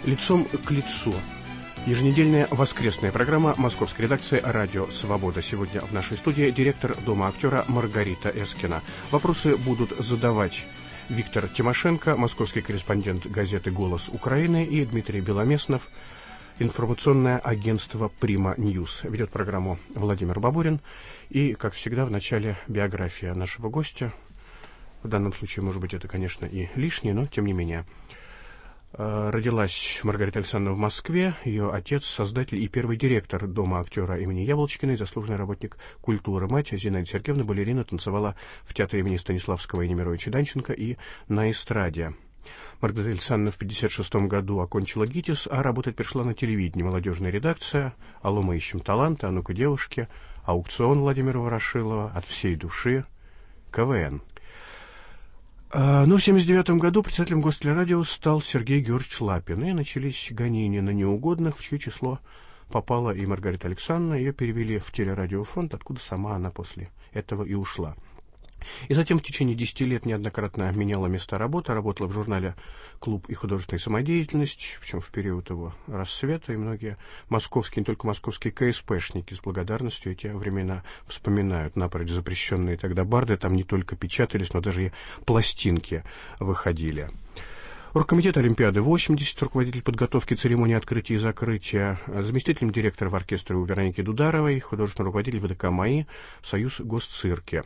Лицом к лицу. Еженедельная воскресная программа московской редакции «Радио Свобода». Сегодня в нашей студии директор Дома актера Маргарита Эскина. Вопросы будут задавать Виктор Тимошенко, московский корреспондент газеты «Голос Украины», и Дмитрий Беломеснов, информационное агентство «Прима Ньюс». Ведет программу Владимир Бабурин. И, как всегда, в начале биография нашего гостя. В данном случае, может быть, это, конечно, и лишнее, но тем не менее. Родилась Маргарита Александровна в Москве. Ее отец — создатель и первый директор Дома актера имени Яблочкиной, заслуженный работник культуры. Мать Зинаида Сергеевна, балерина, танцевала в театре имени Станиславского и Немировича Данченко и на эстраде. Маргарита Александровна в 1956 году окончила ГИТИС, а работать пришла на телевидении. Молодежная редакция, «Алло, мы ищем таланты», «А ну-ка, девушки», аукцион Владимира Ворошилова, «От всей души», КВН. Но в 1979 году председателем Гостелерадио стал Сергей Георгиевич Лапин, и начались гонения на неугодных, в чье число попала и Маргарита Александровна. Ее перевели в телерадиофонд, откуда сама она после этого и ушла. И затем в течение 10 лет неоднократно меняла места работы, работала в журнале «Клуб и художественная самодеятельность», причем в период его расцвета, и многие московские, не только московские КСПшники с благодарностью эти времена вспоминают. Напрочь запрещенные тогда барды, там не только печатались, но даже и пластинки выходили. Оргкомитет Олимпиады 80, руководитель подготовки церемонии открытия и закрытия, заместителем директора в оркестре у Вероники Дударовой, художественный руководитель ВДК МАИ, Союз Госцирки.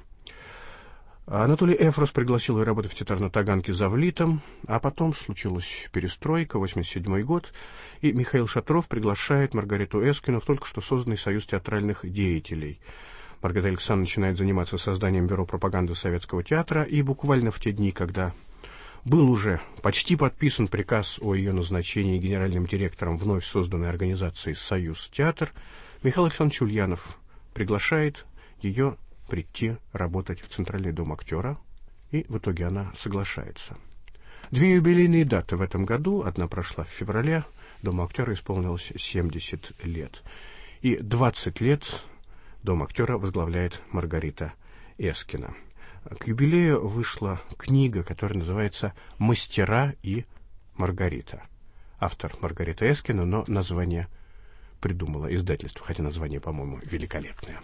Анатолий Эфрос пригласил ее работать в театр на Таганке за Влитом, а потом случилась перестройка, 87 год, и Михаил Шатров приглашает Маргариту Эскину в только что созданный Союз театральных деятелей. Маргарита Александровна начинает заниматься созданием бюро пропаганды Советского театра, и буквально в те дни, когда был уже почти подписан приказ о ее назначении генеральным директором вновь созданной организации «Союз театр», Михаил Александрович Ульянов приглашает ее прийти работать в Центральный дом актера, и в итоге она соглашается. 2 юбилейные даты в этом году. Одна прошла в феврале. Дому актера исполнилось 70 лет. И 20 лет Дом актера возглавляет Маргарита Эскина. К юбилею вышла книга, которая называется «Мастера и Маргарита». Автор Маргарита Эскина, но название придумала издательство, хотя название, по-моему, великолепное.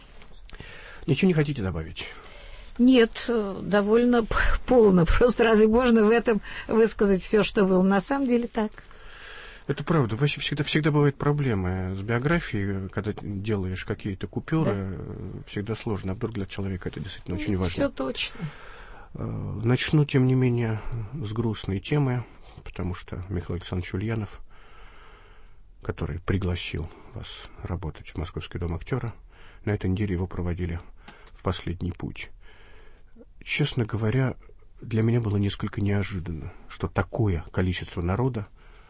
Ничего не хотите добавить? Нет, довольно полно. Просто разве можно в этом высказать все, что было? На самом деле так. Это правда. Вообще всегда бывают проблемы с биографией, когда делаешь какие-то купюры, да. Всегда сложно. А вдруг для человека это действительно очень важно. Все точно. Начну, тем не менее, с грустной темы, потому что Михаил Александрович Ульянов, который пригласил вас работать в Московский дом актера, на этой неделе его проводили в последний путь. Честно говоря, для меня было несколько неожиданно, что такое количество народа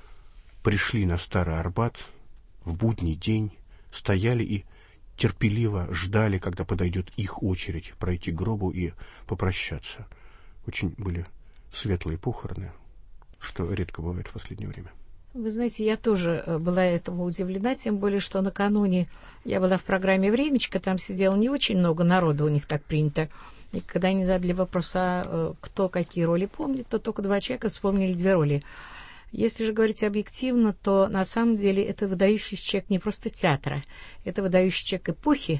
пришли на Старый Арбат в будний день, стояли и терпеливо ждали, когда подойдет их очередь пройти к гробу и попрощаться. Очень были светлые похороны, что редко бывает в последнее время. Вы знаете, я тоже была этому удивлена, тем более, что накануне я была в программе «Времечко», там сидело не очень много народу, у них так принято. И когда они задали вопрос, кто какие роли помнит, то только 2 человека вспомнили 2 роли. Если же говорить объективно, то на самом деле это выдающийся человек не просто театра, это выдающий человек эпохи.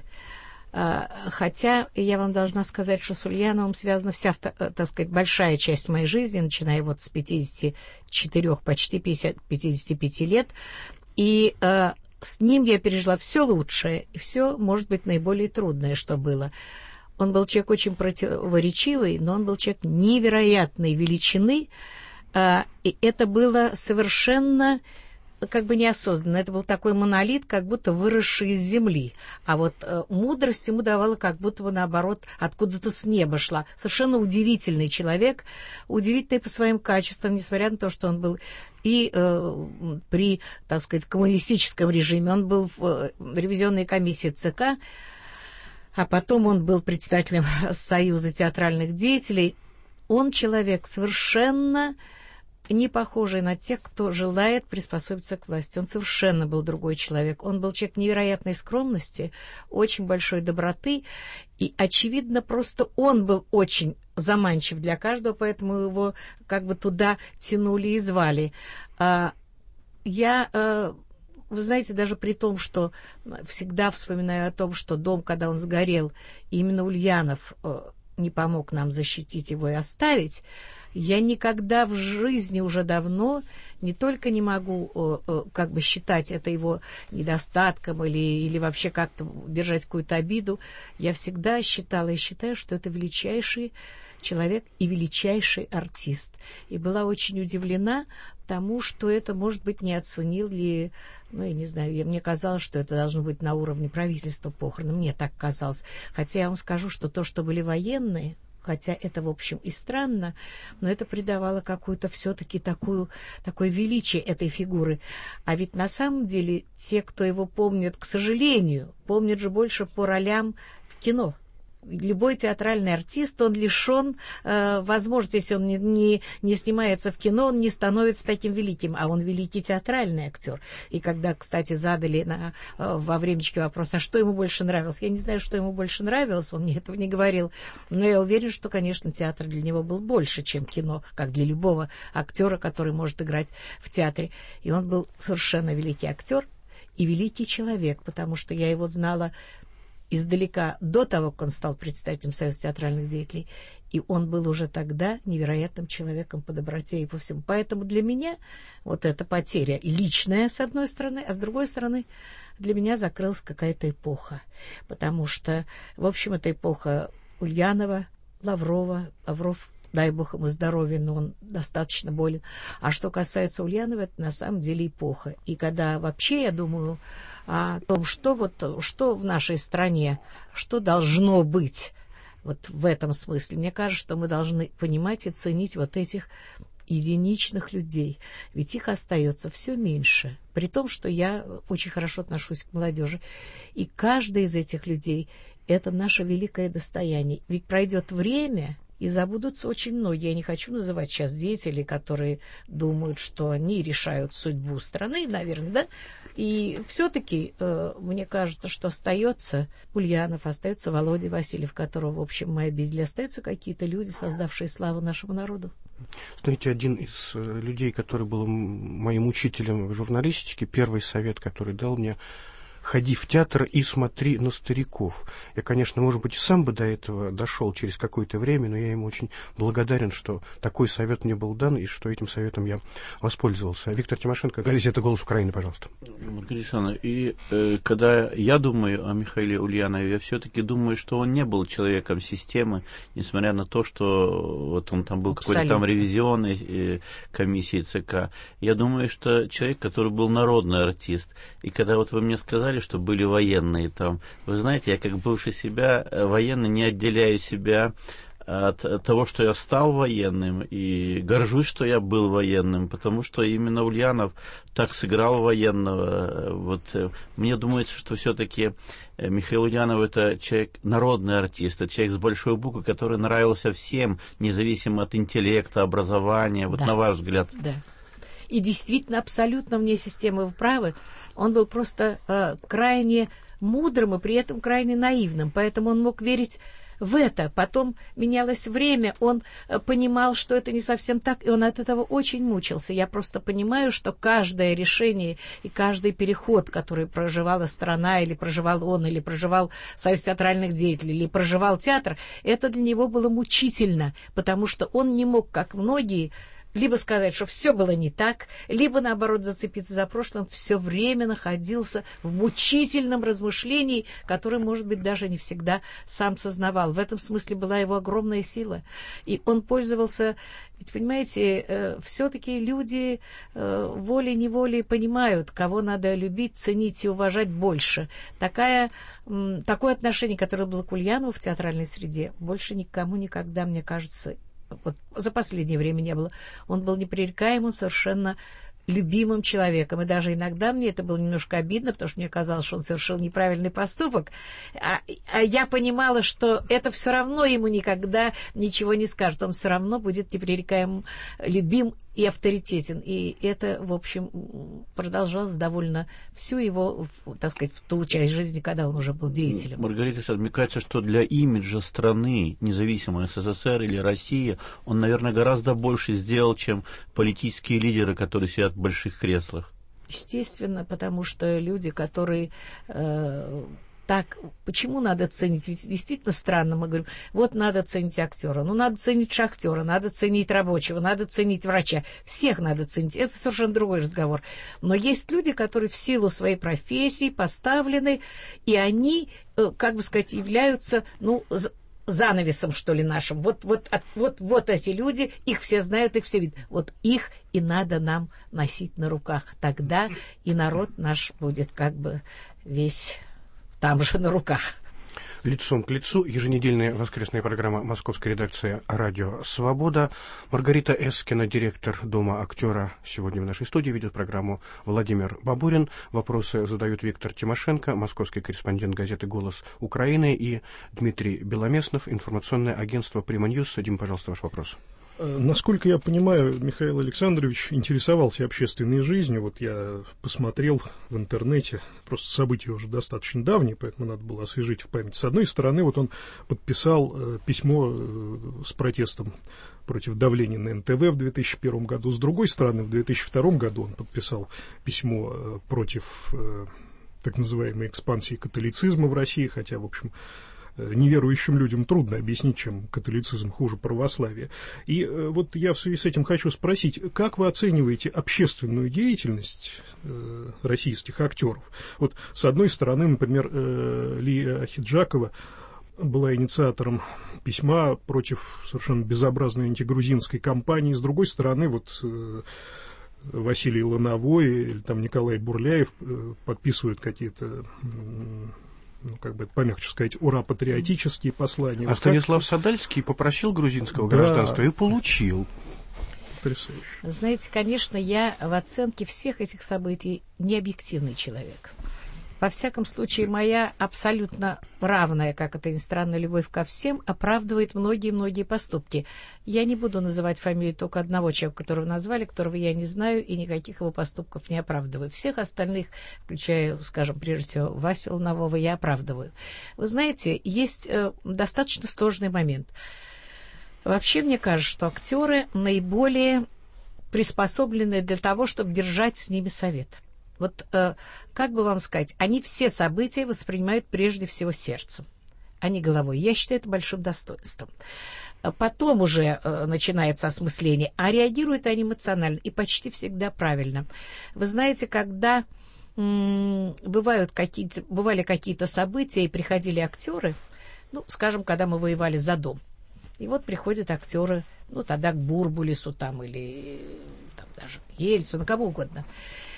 Хотя я вам должна сказать, что с Ульяновым связана вся, так сказать, большая часть моей жизни, начиная вот с 54, почти 55 лет. И с ним я пережила все лучшее и все, может быть, наиболее трудное, что было. Он был человек очень противоречивый, но он был человек невероятной величины, и это было совершенно как бы неосознанно. Это был такой монолит, как будто выросший из земли. А вот мудрость ему давала как будто бы, наоборот, откуда-то с неба шла. Совершенно удивительный человек, удивительный по своим качествам, несмотря на то, что он был и при, так сказать, коммунистическом режиме, он был в ревизионной комиссии ЦК, а потом он был председателем Союза театральных деятелей. Он человек совершенно не похожий на тех, кто желает приспособиться к власти. Он совершенно был другой человек. Он был человек невероятной скромности, очень большой доброты, и, очевидно, просто он был очень заманчив для каждого, поэтому его как бы туда тянули и звали. Вы знаете, даже при том, что всегда вспоминаю о том, что дом, когда он сгорел, именно Ульянов не помог нам защитить его и оставить, я никогда в жизни уже давно не только не могу как бы считать это его недостатком или вообще как-то держать какую-то обиду. Я всегда считала и считаю, что это величайший человек и величайший артист. И была очень удивлена тому, что это, может быть, не оценил ли, я не знаю, мне казалось, что это должно быть на уровне правительства похороны, мне так казалось. Хотя я вам скажу, что то, что были военные, хотя это, в общем, и странно, но это придавало какую-то все-таки такое величие этой фигуры. А ведь на самом деле те, кто его помнят, к сожалению, помнят же больше по ролям в кино. Любой театральный артист, он лишен возможности, если он не снимается в кино, он не становится таким великим, а он великий театральный актер. И когда, кстати, задали во времечке вопрос, а что ему больше нравилось, я не знаю, что ему больше нравилось, он мне этого не говорил, но я уверен, что, конечно, театр для него был больше, чем кино, как для любого актера, который может играть в театре. И он был совершенно великий актер и великий человек, потому что я его знала издалека, до того, как он стал представителем Союза театральных деятелей, и он был уже тогда невероятным человеком по доброте и по всему. Поэтому для меня вот эта потеря личная, с одной стороны, а с другой стороны, для меня закрылась какая-то эпоха. Потому что, в общем, это эпоха Ульянова, Лаврова. Лавров, дай бог ему здоровья, но он достаточно болен. А что касается Ульянова, это на самом деле эпоха. И когда вообще я думаю о том, что в нашей стране, что должно быть вот в этом смысле, мне кажется, что мы должны понимать и ценить вот этих единичных людей. Ведь их остается все меньше. При том, что я очень хорошо отношусь к молодежи. И каждый из этих людей – это наше великое достояние. Ведь пройдет время, и забудутся очень многие. Я не хочу называть сейчас деятелей, которые думают, что они решают судьбу страны, наверное, да? И все-таки мне кажется, что остается Ульянов, остается Володя Васильев, которого, в общем, мы обидели. Остаются какие-то люди, создавшие славу нашему народу. Знаете, один из людей, который был моим учителем в журналистике, первый совет, который дал мне: ходи в театр и смотри на стариков. Я, конечно, может быть, и сам бы до этого дошел через какое-то время, но я ему очень благодарен, что такой совет мне был дан, и что этим советом я воспользовался. Виктор Тимошенко, газета «Голос Украины», пожалуйста. Маргарита Александровна, когда я думаю о Михаиле Ульянове, я все-таки думаю, что он не был человеком системы, несмотря на то, что вот он там был какой-то там ревизионной комиссии ЦК. Я думаю, что человек, который был народный артист. И когда вот вы мне сказали, что были военные там. Вы знаете, я как бывший военный не отделяю себя от того, что я стал военным, и горжусь, что я был военным, потому что именно Ульянов так сыграл военного. Вот мне думается, что все-таки Михаил Ульянов — это человек, народный артист, это человек с большой буквы, который нравился всем, независимо от интеллекта, образования. Вот, да, на ваш взгляд. Да. И действительно, абсолютно вне системы, вы правы. Он был просто крайне мудрым и при этом крайне наивным, поэтому он мог верить в это. Потом менялось время, он понимал, что это не совсем так, и он от этого очень мучился. Я просто понимаю, что каждое решение и каждый переход, который проживала страна, или проживал он, или проживал Союз театральных деятелей, или проживал театр, это для него было мучительно, потому что он не мог, как многие, либо сказать, что все было не так, либо, наоборот, зацепиться за прошлое. Он все время находился в мучительном размышлении, которое, может быть, даже не всегда сам сознавал. В этом смысле была его огромная сила. И он пользовался... Ведь, понимаете, все-таки люди волей-неволей понимают, кого надо любить, ценить и уважать больше. Такое отношение, которое было к Ульянову в театральной среде, больше никому никогда, мне кажется, вот за последнее время не было. Он был непререкаемым, совершенно любимым человеком. И даже иногда мне это было немножко обидно, потому что мне казалось, что он совершил неправильный поступок. А я понимала, что это все равно ему никогда ничего не скажет. Он все равно будет непререкаемым, любим и авторитетен. И это, в общем, продолжалось довольно всю его, так сказать, в ту часть жизни, когда он уже был деятелем. Маргарита Александровна, мне кажется, что для имиджа страны, независимой СССР или России, он, наверное, гораздо больше сделал, чем политические лидеры, которые сидят в больших креслах. Естественно, потому что люди, которые... Так, почему надо ценить? Ведь действительно странно, мы говорим, вот надо ценить актера, ну надо ценить шахтера, надо ценить рабочего, надо ценить врача, всех надо ценить, это совершенно другой разговор. Но есть люди, которые в силу своей профессии поставлены, и они, как бы сказать, являются, ну, занавесом, что ли, нашим. Вот эти люди, их все знают, их все видят. Вот их и надо нам носить на руках. Тогда и народ наш будет как бы весь... там же на руках. Лицом к лицу. Еженедельная воскресная программа московской редакции «Радио Свобода». Маргарита Эскина, директор Дома актера, сегодня в нашей студии ведет программу Владимир Бабурин. Вопросы задают Виктор Тимошенко, московский корреспондент газеты «Голос Украины», и Дмитрий Беломеснов, информационное агентство «Прима Ньюс». Дим, пожалуйста, ваш вопрос. Насколько я понимаю, Михаил Александрович интересовался общественной жизнью. Вот я посмотрел в интернете, просто события уже достаточно давние, поэтому надо было освежить в память. С одной стороны, вот он подписал письмо с протестом против давления на НТВ в 2001 году. С другой стороны, в 2002 году он подписал письмо против так называемой экспансии католицизма в России, хотя, в общем, неверующим людям трудно объяснить, чем католицизм хуже православия. И вот я в связи с этим хочу спросить, как вы оцениваете общественную деятельность российских актеров? Вот с одной стороны, например, Лия Ахеджакова была инициатором письма против совершенно безобразной антигрузинской кампании. С другой стороны, вот Василий Лановой или там Николай Бурляев подписывают какие-то, ну, как бы помягче сказать, ура-патриотические послания. А вот Станислав Садальский попросил грузинского гражданства и получил. Потрясающе. Знаете, конечно, я в оценке всех этих событий не объективный человек. Во всяком случае, моя абсолютно равная, как это ни странно, любовь ко всем оправдывает многие-многие поступки. Я не буду называть фамилию только одного человека, которого назвали, которого я не знаю, и никаких его поступков не оправдываю. Всех остальных, включая, скажем, прежде всего, Васю Ланового, я оправдываю. Вы знаете, есть достаточно сложный момент. Вообще, мне кажется, что актеры наиболее приспособлены для того, чтобы держать с ними совет. Вот, как бы вам сказать, они все события воспринимают прежде всего сердцем, а не головой. Я считаю это большим достоинством. Потом уже начинается осмысление, а реагируют они эмоционально и почти всегда правильно. Вы знаете, когда бывали какие-то события и приходили актеры, ну, скажем, когда мы воевали за дом, и вот приходят актеры, ну, тогда к Бурбулису там, или там, даже к Ельцину, кому угодно,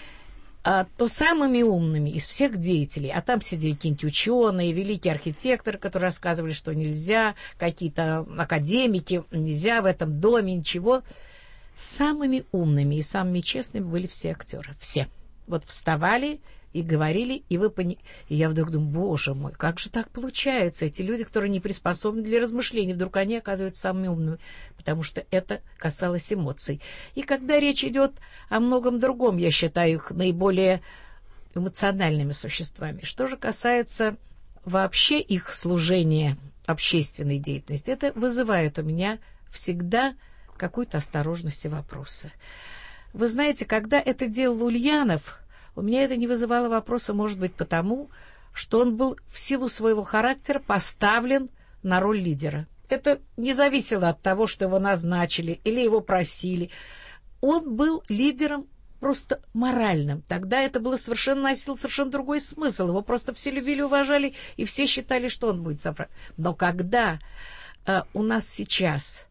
то самыми умными из всех деятелей, а там сидели какие-нибудь ученые, великие архитекторы, которые рассказывали, что нельзя, какие-то академики, нельзя в этом доме, ничего. Самыми умными и самыми честными были все актеры, все. Вот вставали и говорили, и я вдруг думаю, боже мой, как же так получается? Эти люди, которые не приспособлены для размышлений, вдруг они оказываются самыми умными, потому что это касалось эмоций. И когда речь идет о многом другом, я считаю их наиболее эмоциональными существами. Что же касается вообще их служения общественной деятельности, это вызывает у меня всегда какую-то осторожность и вопросы. Вы знаете, когда это делал Ульянов, у меня это не вызывало вопроса, может быть, потому, что он был в силу своего характера поставлен на роль лидера. Это не зависело от того, что его назначили или его просили. Он был лидером просто моральным. Тогда это было носило совершенно другой смысл. Его просто все любили, уважали, и все считали, что он будет собрать. Но когда у нас сейчас,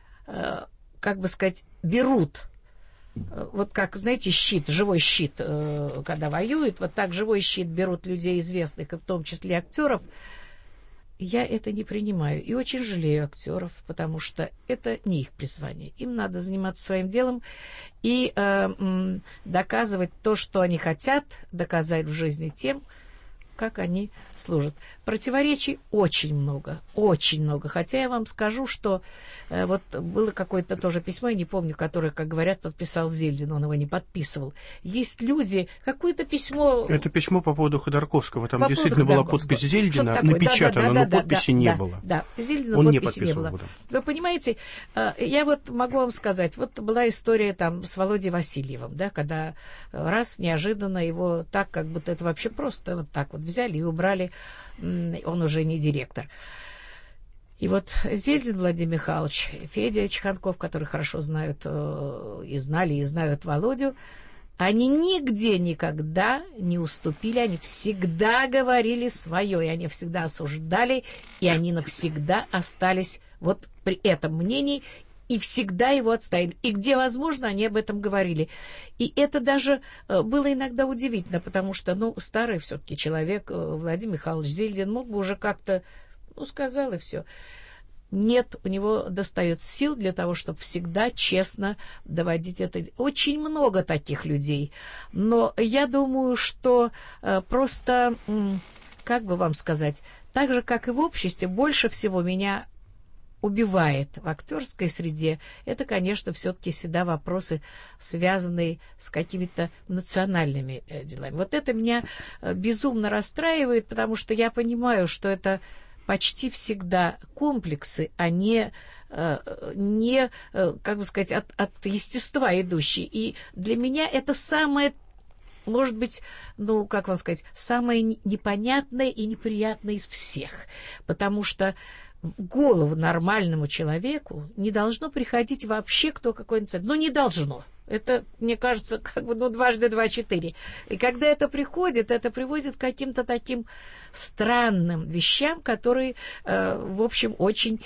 как бы сказать, берут... Вот как, знаете, щит, живой щит, когда воюют, вот так живой щит берут людей известных, и в том числе актеров, я это не принимаю. И очень жалею актеров, потому что это не их призвание. Им надо заниматься своим делом и доказывать то, что они хотят доказать в жизни тем, как они служат. противоречий очень много, очень много. Хотя я вам скажу, что вот было какое-то тоже письмо, я не помню, которое, как говорят, подписал Зельдин, он его не подписывал. Есть люди, какое-то письмо... Это письмо по поводу Ходорковского, там действительно была подпись Зельдина, напечатана, но подписи не было. Да, Зельдина он подписи не было. Вы понимаете, я вот могу вам сказать, вот была история там с Володей Васильевым, да, когда раз неожиданно его так, как будто это вообще просто вот так вот взяли и убрали, он уже не директор. И вот Зельдин Владимир Михайлович, Федя Чханков, которые хорошо знают и знали, и знают Володю, они нигде никогда не уступили, они всегда говорили свое, и они всегда осуждали, и они навсегда остались вот при этом мнении, и всегда его отстаивали. И где возможно, они об этом говорили. И это даже было иногда удивительно, потому что, ну, старый все-таки человек, Владимир Михайлович Зельдин, мог бы уже как-то, ну, сказал и все. Нет, у него достает сил для того, чтобы всегда честно доводить это. Очень много таких людей. Но я думаю, что просто, как бы вам сказать, так же, как и в обществе, больше всего меня убивает в актерской среде, это, конечно, все-таки всегда вопросы, связанные с какими-то национальными делами. Вот это меня безумно расстраивает, потому что я понимаю, что это почти всегда комплексы, а не как бы сказать, от естества идущие. И для меня это самое, может быть, ну, как вам сказать, самое непонятное и неприятное из всех. Потому что в голову нормальному человеку не должно приходить вообще кто какой-нибудь... Ну, не должно. Это, мне кажется, как бы, ну, 2 × 2 = 4. И когда это приводит к каким-то таким странным вещам, которые, в общем, очень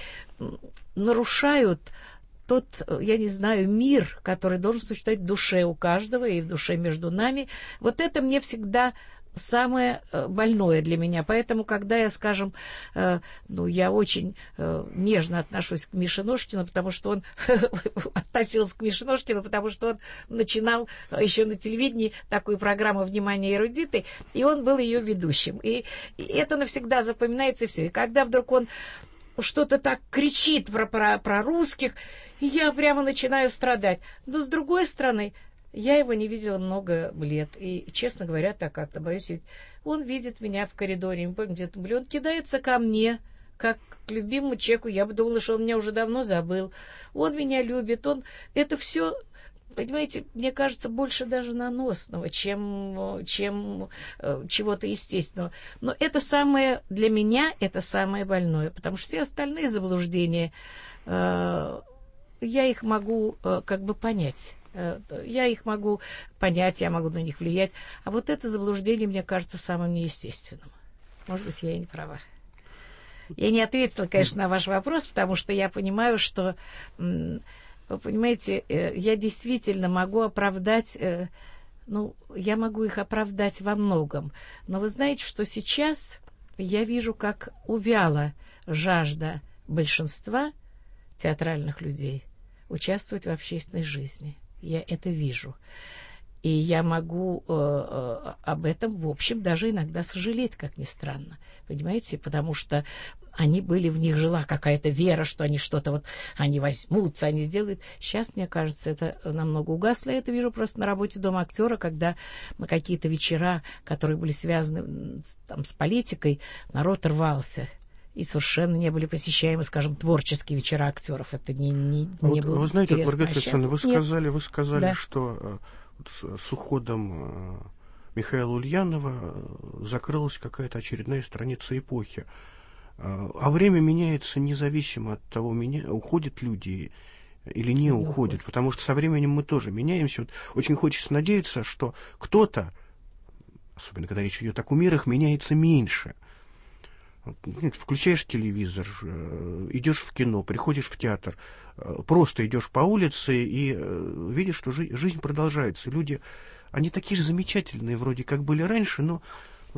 нарушают тот, я не знаю, мир, который должен существовать в душе у каждого и в душе между нами. Вот это мне всегда самое больное для меня. Поэтому, когда я, скажем, ну, я очень нежно отношусь к Мише Ножкину, потому что он относился к Мише Ножкину, потому что он начинал еще на телевидении такую программу «Внимание, эрудиты», и он был ее ведущим. И это навсегда запоминается, и все. И когда вдруг он что-то так кричит про русских, и я прямо начинаю страдать. Но, с другой стороны, я его не видела много лет, и, честно говоря, так как-то боюсь. Он видит меня в коридоре, не помню, где-то были, он кидается ко мне, как к любимому человеку. Я бы думала, что он меня уже давно забыл. Он меня любит, это все, понимаете, мне кажется, больше даже наносного, чем чего-то естественного. Но это самое, для меня, это самое больное, потому что все остальные заблуждения, я их могу как бы понять. Я их могу понять, я могу на них влиять. А вот это заблуждение, мне кажется, самым неестественным. Может быть, я и не права. Я не ответила, конечно, на ваш вопрос, потому что я понимаю, что, вы понимаете, я действительно могу оправдать, ну, я могу их оправдать во многом. Но вы знаете, что сейчас я вижу, как увяла жажда большинства театральных людей участвовать в общественной жизни. Я это вижу. И я могу об этом, в общем, даже иногда сожалеть, как ни странно. Понимаете? Потому что в них жила какая-то вера, что они что-то вот, они возьмутся, они сделают. Сейчас, мне кажется, это намного угасло. Я это вижу просто на работе Дома актера, когда на какие-то вечера, которые были связаны там с политикой, народ рвался. И совершенно не были посещаемы, скажем, творческие вечера актеров. Это не было. Вы знаете, Маргарита Александровна, вы сказали, да, что с уходом Михаила Ульянова закрылась какая-то очередная страница эпохи. А время меняется независимо от того, уходят люди или не уходят. Потому что со временем мы тоже меняемся. Вот очень хочется надеяться, что кто-то, особенно когда речь идет о кумирах, меняется меньше. Включаешь телевизор, идешь в кино, приходишь в театр, просто идешь по улице и видишь, что жизнь продолжается. Люди, они такие же замечательные вроде как были раньше, но вот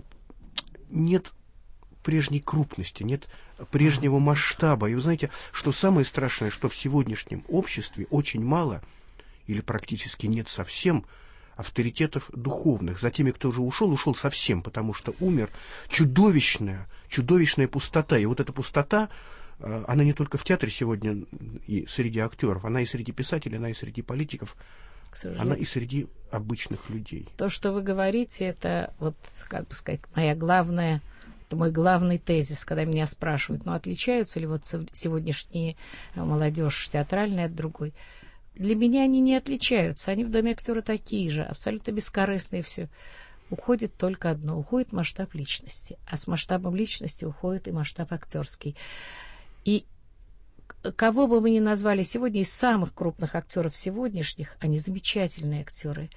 нет прежней крупности, нет прежнего масштаба. И вы знаете, что самое страшное, что в сегодняшнем обществе очень мало или практически нет совсем авторитетов духовных. За теми, кто уже ушел совсем, потому что умер. Чудовищная пустота. И вот эта пустота, она не только в театре сегодня и среди актеров, она и среди писателей, она и среди политиков, она и среди обычных людей. То, что вы говорите, это, вот, как бы сказать, это мой главный тезис, когда меня спрашивают, отличаются ли вот сегодняшние молодежь театральная от другой. Для меня они не отличаются, они в Доме актера такие же, абсолютно бескорыстные, все. Уходит только одно, уходит масштаб личности, а с масштабом личности уходит и масштаб актерский. И кого бы мы ни назвали сегодня из самых крупных актеров сегодняшних, они замечательные актеры,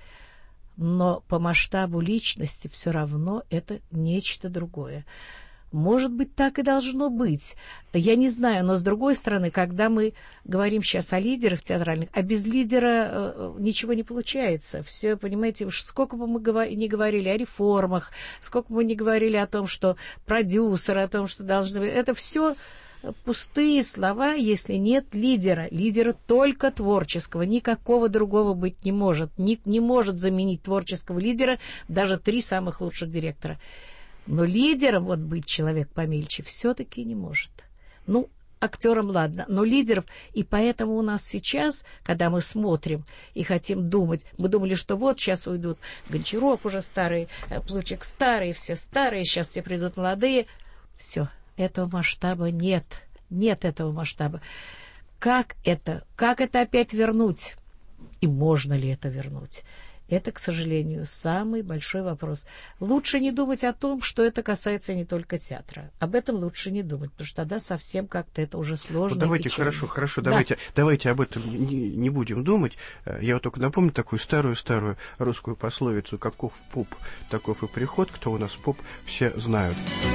но по масштабу личности все равно это нечто другое. Может быть, так и должно быть. Я не знаю, но с другой стороны, когда мы говорим сейчас о лидерах театральных, а без лидера ничего не получается. Все, понимаете, уж сколько бы мы не говорили о реформах, сколько бы мы не говорили о том, что продюсеры, о том, что должны быть, это все пустые слова, если нет лидера. Лидера только творческого, никакого другого быть не может. Не может заменить творческого лидера даже 3 самых лучших директора. Но лидером вот быть человек помельче все-таки не может. Актером ладно, но лидеров. И поэтому у нас сейчас, когда мы смотрим и хотим думать, мы думали, что вот сейчас уйдут Гончаров уже старый, Плучик старый, все старые, сейчас все придут молодые. Все, этого масштаба нет. Нет этого масштаба. Как это опять вернуть? И можно ли это вернуть? Это, к сожалению, самый большой вопрос. Лучше не думать о том, что это касается не только театра. Об этом лучше не думать, потому что тогда совсем как-то это уже сложно. Давайте, хорошо, давайте об этом не будем думать. Я вот только напомню такую старую русскую пословицу: каков поп, таков и приход. Кто у нас поп, все знают.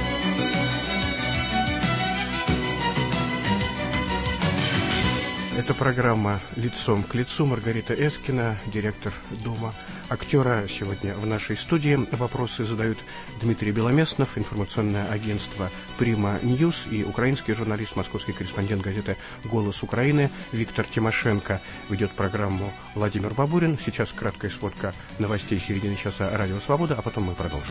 Это программа «Лицом к лицу». Маргарита Эскина, директор Дома актера, сегодня в нашей студии. Вопросы задают Дмитрий Беломеснов, информационное агентство «Прима Ньюс», и украинский журналист, московский корреспондент газеты «Голос Украины» Виктор Тимошенко. Ведет программу Владимир Бабурин. Сейчас краткая сводка новостей середины часа «Радио Свобода», а потом мы продолжим.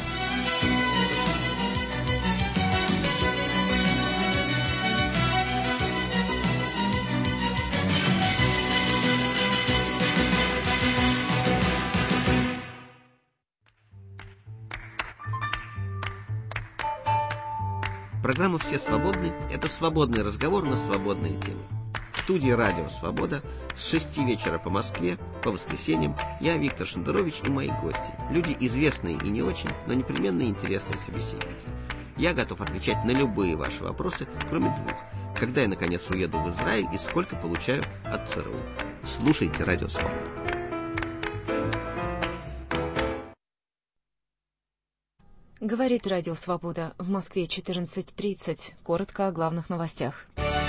Программа «Все свободны» – это свободный разговор на свободные темы. В студии «Радио Свобода» с 6 вечера по Москве, по воскресеньям, я, Виктор Шендерович, и мои гости. Люди известные и не очень, но непременно интересные собеседники. Я готов отвечать на любые ваши вопросы, кроме 2. Когда я, наконец, уеду в Израиль и сколько получаю от ЦРУ. Слушайте «Радио Свобода». Говорит Радио Свобода. В Москве 14:30. Коротко о главных новостях.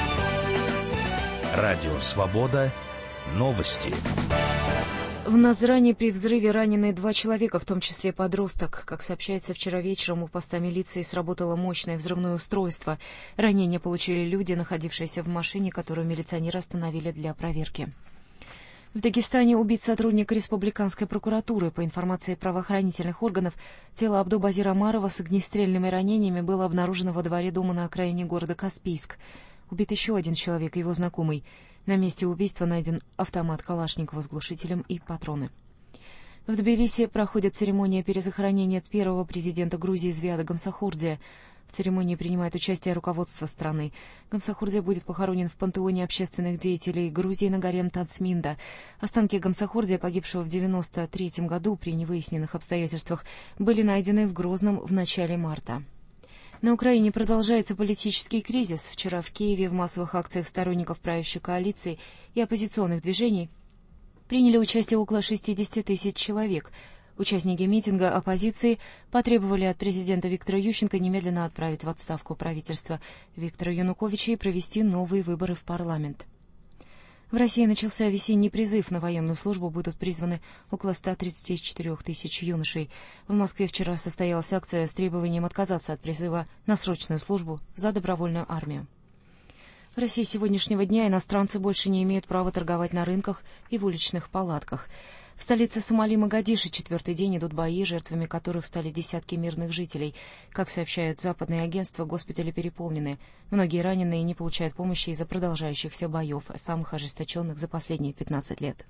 Радио Свобода. Новости. В Назране при взрыве ранены 2 человека, в том числе подросток. Как сообщается, вчера вечером у поста милиции сработало мощное взрывное устройство. Ранения получили люди, находившиеся в машине, которую милиционеры остановили для проверки. В Дагестане убит сотрудник республиканской прокуратуры. По информации правоохранительных органов, тело Абду-Базира Марова с огнестрельными ранениями было обнаружено во дворе дома на окраине города Каспийск. Убит еще 1 человек, его знакомый. На месте убийства найден автомат Калашникова с глушителем и патроны. В Тбилиси проходит церемония перезахоронения первого президента Грузии Звиада Гамсахурдия. В церемонии принимает участие руководство страны. Гамсахурдия будет похоронен в пантеоне общественных деятелей Грузии на горе Мтацминда. Останки Гамсахурдия, погибшего в 1993 году при невыясненных обстоятельствах, были найдены в Грозном в начале марта. На Украине продолжается политический кризис. Вчера в Киеве в массовых акциях сторонников правящей коалиции и оппозиционных движений приняли участие около 60 тысяч человек. Участники митинга оппозиции потребовали от президента Виктора Ющенко немедленно отправить в отставку правительство Виктора Януковича и провести новые выборы в парламент. В России начался весенний призыв. На военную службу будут призваны около 134 тысяч юношей. В Москве вчера состоялась акция с требованием отказаться от призыва на срочную службу за добровольную армию. В России с сегодняшнего дня иностранцы больше не имеют права торговать на рынках и в уличных палатках. В столице Сомали Могадишо 4-й день идут бои, жертвами которых стали десятки мирных жителей. Как сообщают западные агентства, госпитали переполнены. Многие раненые не получают помощи из-за продолжающихся боев, самых ожесточенных за последние 15 лет.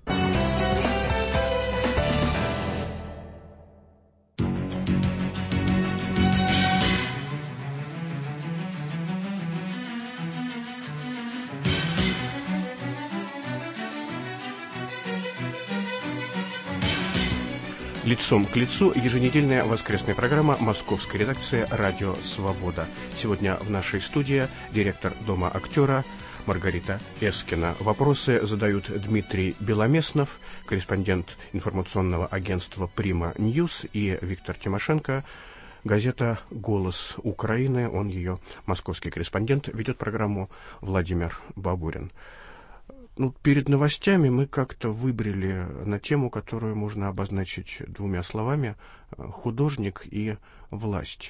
«Лицом к лицу» — еженедельная воскресная программа московской редакции «Радио Свобода». Сегодня в нашей студии директор Дома актера Маргарита Эскина. Вопросы задают Дмитрий Беломеснов, корреспондент информационного агентства «Прима Ньюс», и Виктор Тимошенко, газета «Голос Украины». Он ее московский корреспондент. Ведет программу Владимир Бабурин. Перед новостями мы как-то выбрали на тему, которую можно обозначить двумя словами: художник и власть.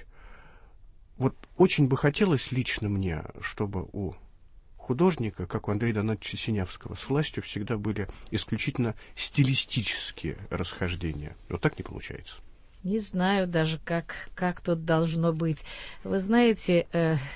Очень бы хотелось лично мне, чтобы у художника, как у Андрея Донатовича Синявского, с властью всегда были исключительно стилистические расхождения. Так не получается. Не знаю даже, как тут должно быть. Вы знаете,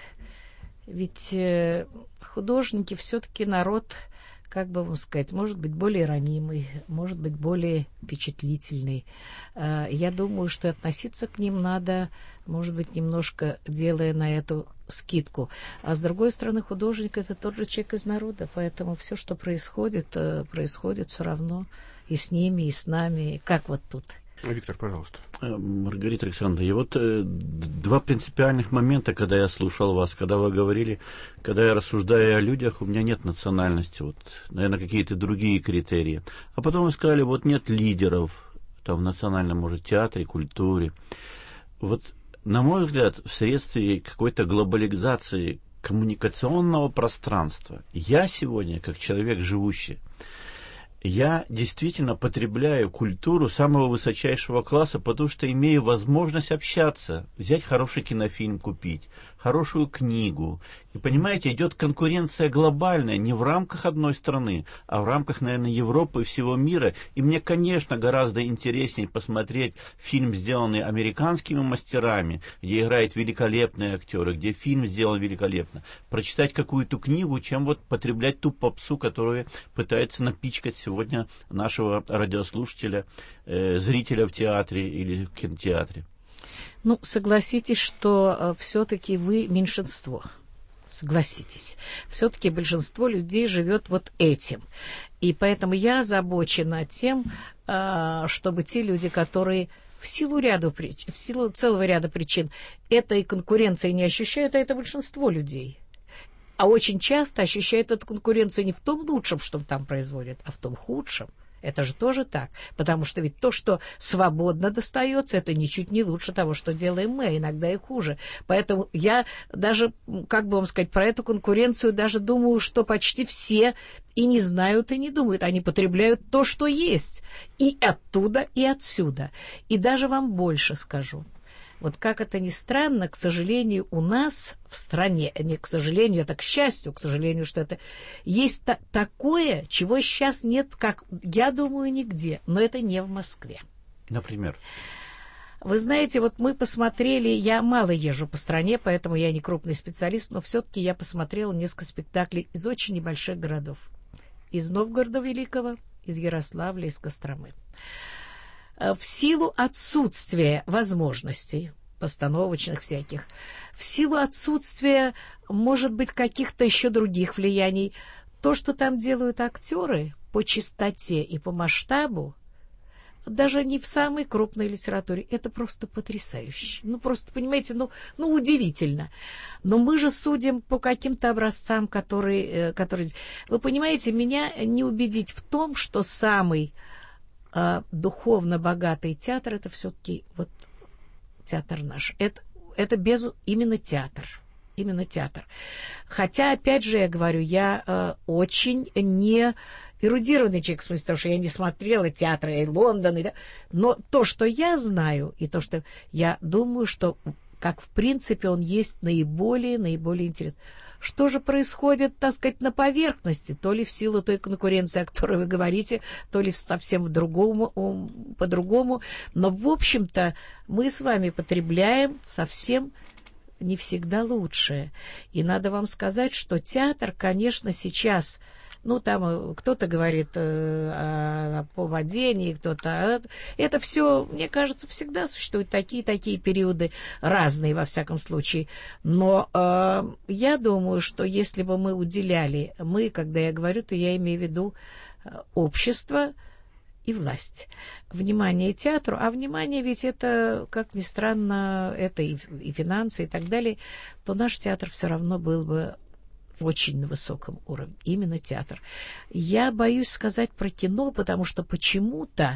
ведь художники все-таки народ, как бы вам сказать, может быть, более ранимый, может быть, более впечатлительный. Я думаю, что относиться к ним надо, может быть, немножко делая на эту скидку. А с другой стороны, художник — это тот же человек из народа, поэтому все, что происходит, происходит все равно и с ними, и с нами. Как тут? Виктор, пожалуйста. Маргарита Александровна, два принципиальных момента, когда я слушал вас, когда вы говорили, когда я рассуждаю о людях, у меня нет национальности, наверное, какие-то другие критерии. А потом вы сказали, нет лидеров в национальном, может, театре, культуре. На мой взгляд, вследствие какой-то глобализации коммуникационного пространства, я сегодня, как человек живущий, я действительно потребляю культуру самого высочайшего класса, потому что имею возможность общаться, взять хороший кинофильм купить, хорошую книгу. И, понимаете, идет конкуренция глобальная, не в рамках одной страны, а в рамках, наверное, Европы и всего мира. И мне, конечно, гораздо интереснее посмотреть фильм, сделанный американскими мастерами, где играют великолепные актеры, где фильм сделан великолепно, прочитать какую-то книгу, чем потреблять ту попсу, которую пытается напичкать сегодня нашего радиослушателя, зрителя в театре или в кинотеатре. Согласитесь, что все-таки вы меньшинство. Согласитесь. Все-таки большинство людей живет этим. И поэтому я озабочена тем, чтобы те люди, которые в силу целого ряда причин этой конкуренции не ощущают, а это большинство людей. А очень часто ощущают эту конкуренцию не в том лучшем, что там производят, а в том худшем. Это же тоже так, потому что ведь то, что свободно достается, это ничуть не лучше того, что делаем мы, а иногда и хуже. Поэтому я даже, как бы вам сказать, про эту конкуренцию даже думаю, что почти все и не знают, и не думают. Они потребляют то, что есть, и оттуда, и отсюда. И даже вам больше скажу. Как это ни странно, к сожалению, у нас в стране, не к сожалению, это к счастью, к сожалению, что это есть такое, чего сейчас нет, как я думаю, нигде, но это не в Москве. Например? Вы знаете, мы посмотрели, я мало езжу по стране, поэтому я не крупный специалист, но все-таки я посмотрела несколько спектаклей из очень небольших городов. Из Новгорода Великого, из Ярославля, из Костромы. В силу отсутствия возможностей постановочных всяких, в силу отсутствия, может быть, каких-то еще других влияний, то, что там делают актеры по чистоте и по масштабу, даже не в самой крупной литературе, это просто потрясающе. Просто, понимаете, удивительно. Но мы же судим по каким-то образцам, которые... Вы понимаете, меня не убедить в том, что самый духовно богатый театр — это все-таки театр наш. Это именно театр. Именно театр. Хотя, опять же, я говорю, я очень не эрудированный человек, в смысле того, что я не смотрела театры и Лондон, но то, что я знаю, и то, что я думаю, что как в принципе он есть наиболее интересный. Что же происходит, так сказать, на поверхности, то ли в силу той конкуренции, о которой вы говорите, то ли совсем по-другому, но, в общем-то, мы с вами потребляем совсем не всегда лучшее. И надо вам сказать, что театр, конечно, сейчас... там кто-то говорит о поведении, кто-то... Это все, мне кажется, всегда существуют такие периоды, разные, во всяком случае. Но я думаю, что если бы мы уделяли, когда я говорю, то я имею в виду общество и власть, внимание театру, а внимание ведь это, как ни странно, это и финансы и так далее, то наш театр все равно был бы очень на высоком уровне, именно театр. Я боюсь сказать про кино, потому что почему-то,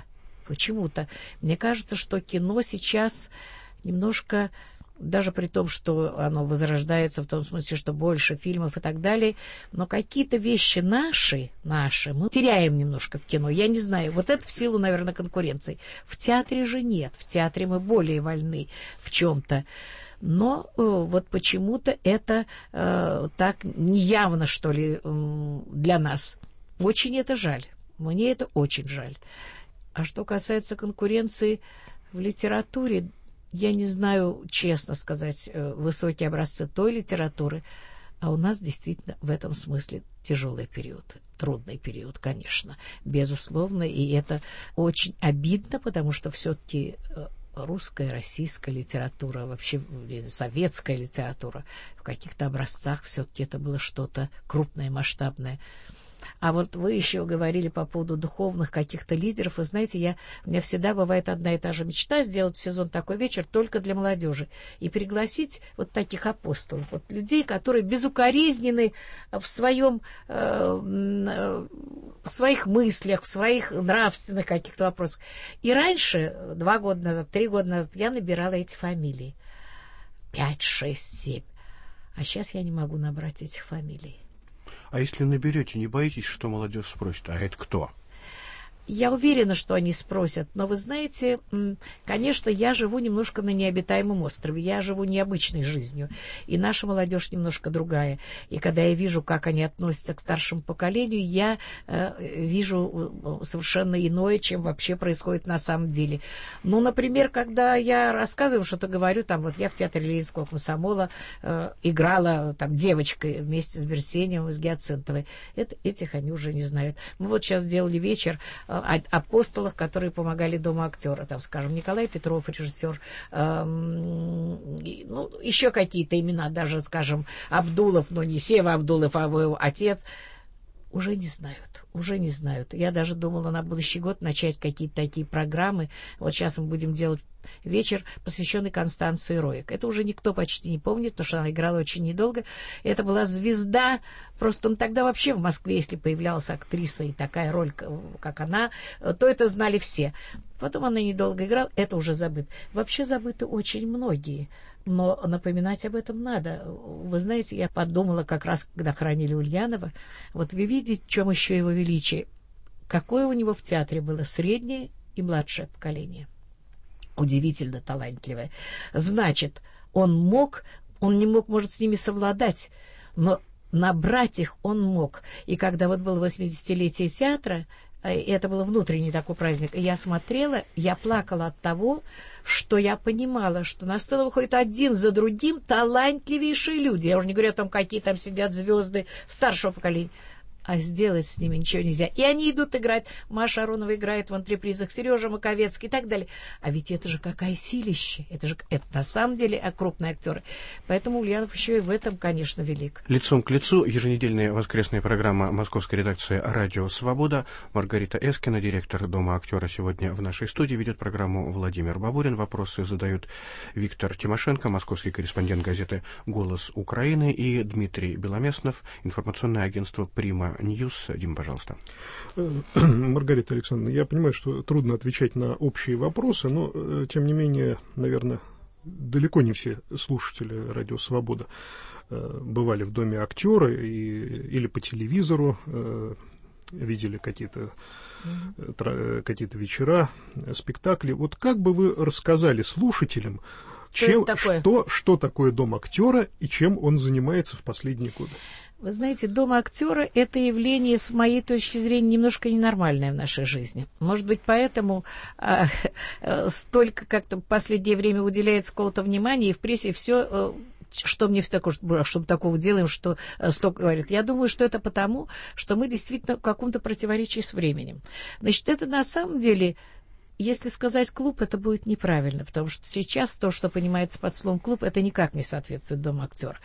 мне кажется, что кино сейчас немножко, даже при том, что оно возрождается в том смысле, что больше фильмов и так далее, но какие-то вещи наши мы теряем немножко в кино. Я не знаю, вот это в силу, наверное, конкуренции. В театре же нет, в театре мы более вольны в чем-то. Но вот почему-то это так неявно, что ли, для нас. Очень это жаль. Мне это очень жаль. А что касается конкуренции в литературе, я не знаю, честно сказать, высокие образцы той литературы, а у нас действительно в этом смысле тяжелый период, трудный период, конечно, безусловно, и это очень обидно, потому что все-таки русская, российская литература, вообще советская литература, в каких-то образцах все-таки это было что-то крупное, масштабное. А вот вы еще говорили по поводу духовных каких-то лидеров. Вы знаете, у меня всегда бывает одна и та же мечта сделать в сезон такой вечер только для молодежи и пригласить вот таких апостолов, вот людей, которые безукоризненны в своих мыслях, в своих нравственных каких-то вопросах. И раньше, 2 года назад, 3 года назад, я набирала эти фамилии. 5, 6, 7. А сейчас я не могу набрать этих фамилий. А если наберете, не боитесь, что молодежь спросит, а это кто? Я уверена, что они спросят, но вы знаете, конечно, я живу немножко на необитаемом острове, я живу необычной жизнью, и наша молодежь немножко другая. И когда я вижу, как они относятся к старшему поколению, я вижу совершенно иное, чем вообще происходит на самом деле. Ну, например, когда я рассказываю, что-то говорю, там, вот я в театре Ленинского комсомола играла там девочкой вместе с Берсеневым, с Гиацинтовой. Этих они уже не знают. Мы вот сейчас сделали вечер апостолах, которые помогали Дому актера, там, скажем, Николай Петров, режиссер, еще какие-то имена, даже, скажем, Абдулов, но не Сева Абдулов, а его отец, уже не знают. Я даже думала на будущий год начать какие-то такие программы. Вот сейчас мы будем делать вечер, посвященный Констанции Роек. Это уже никто почти не помнит, потому что она играла очень недолго. Это была звезда. Просто тогда вообще в Москве, если появлялась актриса и такая роль, как она, то это знали все. Потом она недолго играла, это уже забыто. Вообще забыты очень многие. Но напоминать об этом надо. Вы знаете, я подумала как раз, когда хоронили Ульянова, вот вы видите, в чем еще его величие. Какое у него в театре было среднее и младшее поколение. Удивительно талантливое. Значит, он не мог, может, с ними совладать, но набрать их он мог. И когда вот было 80-летие театра, это был внутренний такой праздник, и я смотрела, я плакала от того, что я понимала, что на сцену выходят один за другим талантливейшие люди. Я уже не говорю о том, какие там сидят звезды старшего поколения. А сделать с ними ничего нельзя. И они идут играть. Маша Аронова играет в антрепризах, Сережа Маковецкий и так далее. А ведь это же какая силища. Это на самом деле крупные актеры. Поэтому Ульянов еще и в этом, конечно, велик. Лицом к лицу. Еженедельная воскресная программа московской редакции «Радио Свобода». Маргарита Эскина, директор Дома актера, сегодня в нашей студии. Ведет программу Владимир Бабурин. Вопросы задают Виктор Тимошенко, московский корреспондент газеты «Голос Украины», и Дмитрий Беломеснов, информационное агентство «Прима Ньюс». Дим, пожалуйста. Маргарита Александровна, я понимаю, что трудно отвечать на общие вопросы, но, тем не менее, наверное, далеко не все слушатели «Радио Свобода» бывали в Доме актера или по телевизору, видели какие-то вечера, спектакли. Вот как бы вы рассказали слушателям, Что такое Дом актера и чем он занимается в последние годы? Вы знаете, Дом актера – это явление, с моей точки зрения, немножко ненормальное в нашей жизни. Может быть, поэтому столько как-то в последнее время уделяется какого-то внимания, и в прессе все... Что мне что мы такого делаем, что столько говорит. Я думаю, что это потому, что мы действительно в каком-то противоречии с временем. Значит, это на самом деле, если сказать клуб, это будет неправильно, потому что сейчас то, что понимается под словом клуб, это никак не соответствует Дому актера.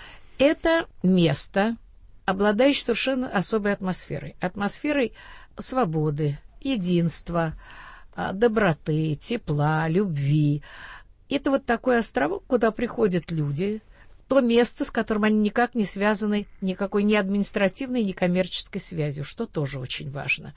Это место, обладающее совершенно особой атмосферой. Атмосферой свободы, единства, доброты, тепла, любви. Это вот такой островок, куда приходят люди, то место, с которым они никак не связаны никакой ни административной, ни коммерческой связью, что тоже очень важно.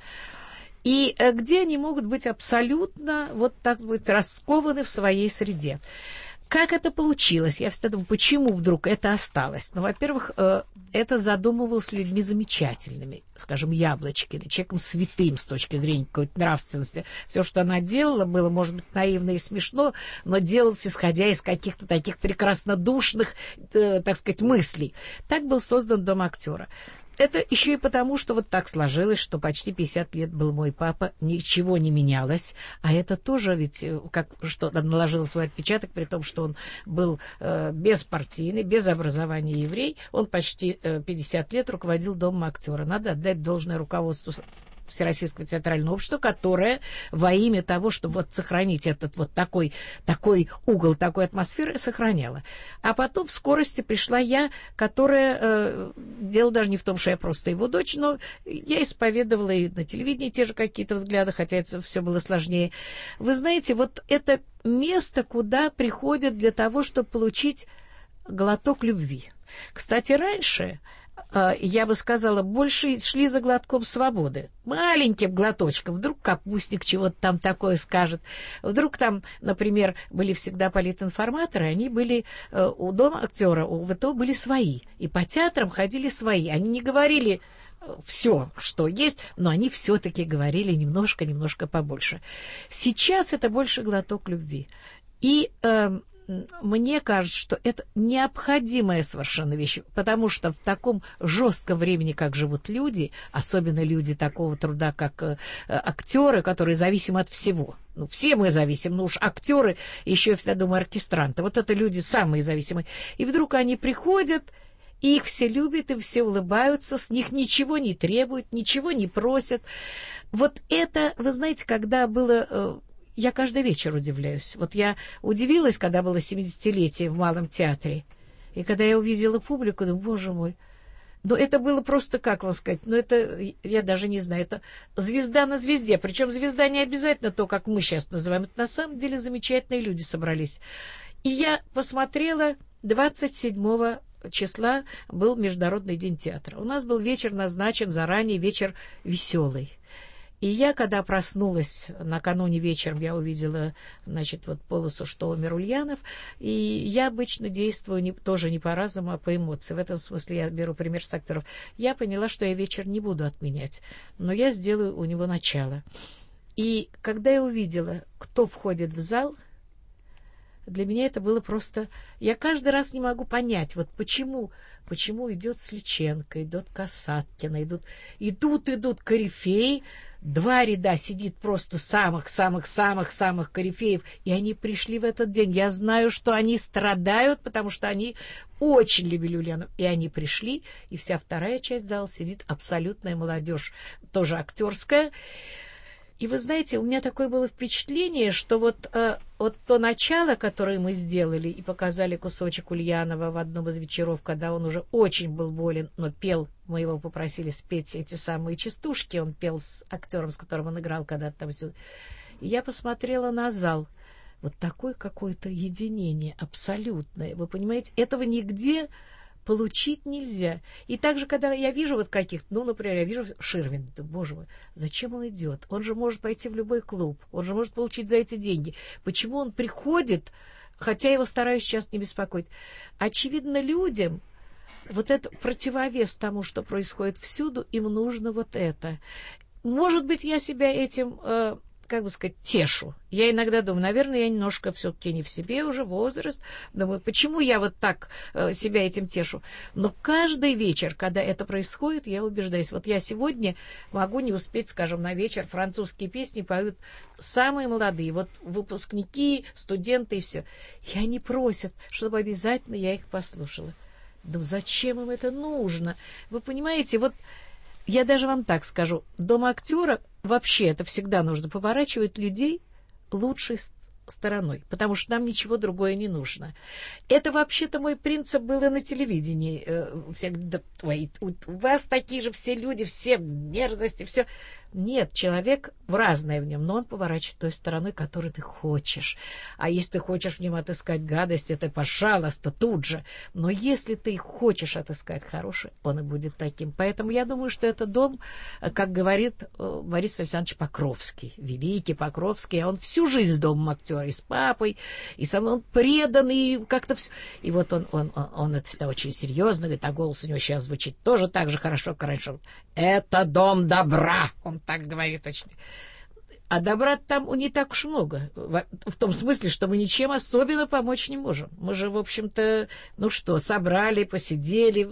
И где они могут быть абсолютно, вот так сказать, раскованы в своей среде. Как это получилось? Я всегда думаю, почему вдруг это осталось? Ну, во-первых, это задумывалось людьми замечательными, скажем, Яблочкиной, человеком святым с точки зрения какой-то нравственности. Все, что она делала, было, может быть, наивно и смешно, но делалось, исходя из каких-то таких прекраснодушных, так сказать, мыслей. Так был создан Дом актера. Это еще и потому, что вот так сложилось, что почти 50 лет был мой папа, ничего не менялось, а это тоже ведь как что-то наложило свой отпечаток, при том, что он был беспартийный, без образования еврей, он почти 50 лет руководил Домом актера. Надо отдать должное руководству Всероссийского театрального общества, которое во имя того, чтобы вот сохранить этот вот такой угол, такой атмосферы, сохраняло. А потом в скорости пришла я, которая... дело даже не в том, что я просто его дочь, но я исповедовала и на телевидении те же какие-то взгляды, хотя это все было сложнее. Вы знаете, вот это место, куда приходят для того, чтобы получить глоток любви. Кстати, раньше... я бы сказала, больше шли за глотком свободы. Маленьким глоточком. Вдруг капустник чего-то там такое скажет. Вдруг там, например, были всегда политинформаторы, они были у Дома актера, у ВТО были свои. И по театрам ходили свои. Они не говорили все, что есть, но они все-таки говорили немножко побольше. Сейчас это больше глоток любви. И... мне кажется, что это необходимая совершенно вещь, потому что в таком жестком времени, как живут люди, особенно люди такого труда, как актеры, которые зависимы от всего. Ну, все мы зависим, ну уж актеры, еще я всегда думаю, оркестранты. Вот это люди самые зависимые. И вдруг они приходят, и их все любят, им все улыбаются, с них ничего не требуют, ничего не просят. Вот это, вы знаете, когда было... Я каждый вечер удивляюсь. Вот я удивилась, когда было 70-летие в Малом театре. И когда я увидела публику, думаю, боже мой. Но это было просто, как вам сказать, это, я даже не знаю, это звезда на звезде. Причем звезда не обязательно то, как мы сейчас называем. Это на самом деле замечательные люди собрались. И я посмотрела, 27 числа был Международный день театра. У нас был вечер назначен заранее, вечер веселый. И я, когда проснулась накануне вечером, я увидела, значит, вот полосу, что умер Ульянов, и я обычно действую тоже не по разуму, а по эмоции. В этом смысле я беру пример с актеров. Я поняла, что я вечер не буду отменять, но я сделаю у него начало. И когда я увидела, кто входит в зал, для меня это было просто... Я каждый раз не могу понять, вот почему идет Сличенко, идет Касаткина, идут корифеи, 2 ряда сидит просто самых корифеев, и они пришли в этот день. Я знаю, что они страдают, потому что они очень любили Ульянова, и они пришли, и вся вторая часть зала сидит абсолютная молодежь, тоже актерская. И вы знаете, у меня такое было впечатление, что вот то начало, которое мы сделали, и показали кусочек Ульянова в одном из вечеров, когда он уже очень был болен, но пел, мы его попросили спеть эти самые частушки, он пел с актером, с которым он играл когда-то там все. И я посмотрела на зал. Вот такое какое-то единение абсолютное. Вы понимаете, этого нигде получить нельзя. И также, когда я вижу вот каких-то, например, я вижу Ширвина, боже мой, зачем он идет? Он же может пойти в любой клуб, он же может получить за эти деньги. Почему он приходит, хотя я его стараюсь сейчас не беспокоить? Очевидно, людям вот это противовес тому, что происходит всюду, им нужно вот это. Может быть, я себя этим как бы сказать, тешу. Я иногда думаю, наверное, я немножко все-таки не в себе уже, возраст. Думаю, почему я вот так себя этим тешу? Но каждый вечер, когда это происходит, я убеждаюсь. Вот я сегодня могу не успеть, скажем, на вечер французские песни поют самые молодые. Вот выпускники, студенты и все. И они просят, чтобы обязательно я их послушала. Да зачем им это нужно? Вы понимаете, вот я даже вам так скажу. Дом актера вообще это всегда нужно поворачивать людей лучшей стороной, потому что нам ничего другое не нужно. Это вообще-то мой принцип был и на телевидении. Все говорят, да, у вас такие же все люди, все мерзости, все. Нет, человек разное в нем, но он поворачивает той стороной, которой ты хочешь. А если ты хочешь в нем отыскать гадость, это, пожалуйста, тут же. Но если ты хочешь отыскать хорошее, он и будет таким. Поэтому я думаю, что это дом, как говорит Борис Александрович Покровский, великий Покровский, он всю жизнь домом актера, и с папой, и со мной он предан, и как-то все. И вот он это всегда очень серьезно говорит, а голос у него сейчас звучит тоже так же хорошо, как раньше. Это дом добра, он так говорит точно. А добра там не так уж много. В том смысле, что мы ничем особенно помочь не можем. Мы же, в общем-то, собрали, посидели,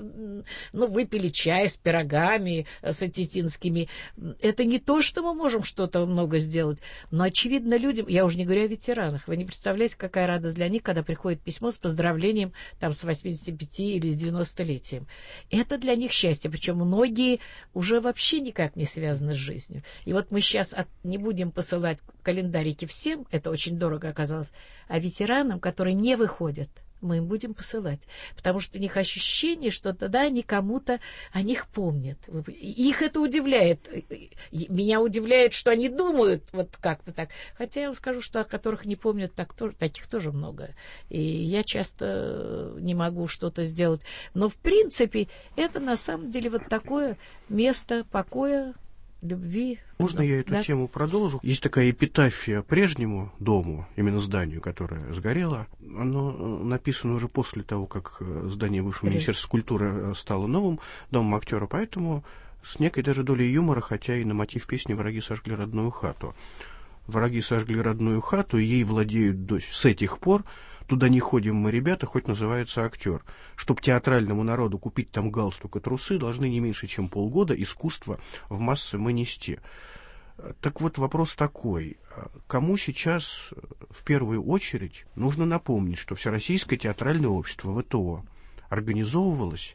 выпили чай с пирогами, с осетинскими. Это не то, что мы можем что-то много сделать. Но, очевидно, людям, я уже не говорю о ветеранах, вы не представляете, какая радость для них, когда приходит письмо с поздравлением там, с 85 или с 90-летием. Это для них счастье. Причем многие уже вообще никак не связаны с жизнью. И вот мы сейчас не будем посылать календарики всем, это очень дорого оказалось, а ветеранам, которые не выходят, мы им будем посылать. Потому что у них ощущение, что тогда они кому-то о них помнят. Их это удивляет. Меня удивляет, что они думают вот как-то так. Хотя я вам скажу, что о которых не помнят, таких тоже много. И я часто не могу что-то сделать. Но в принципе это на самом деле вот такое место покоя, любви. Можно я эту тему продолжу? Есть такая эпитафия прежнему дому, именно зданию, которое сгорело. Оно написано уже после того, как здание бывшего Министерства культуры стало новым домом актера, поэтому с некой даже долей юмора, хотя и на мотив песни «Враги сожгли родную хату». Враги сожгли родную хату, и ей владеют с этих пор. Туда не ходим мы, ребята, хоть называется актер. Чтоб театральному народу купить там галстук и трусы, должны не меньше, чем полгода искусства в массы мы нести. Так вот, вопрос такой. Кому сейчас в первую очередь нужно напомнить, что Всероссийское театральное общество, ВТО, организовывалось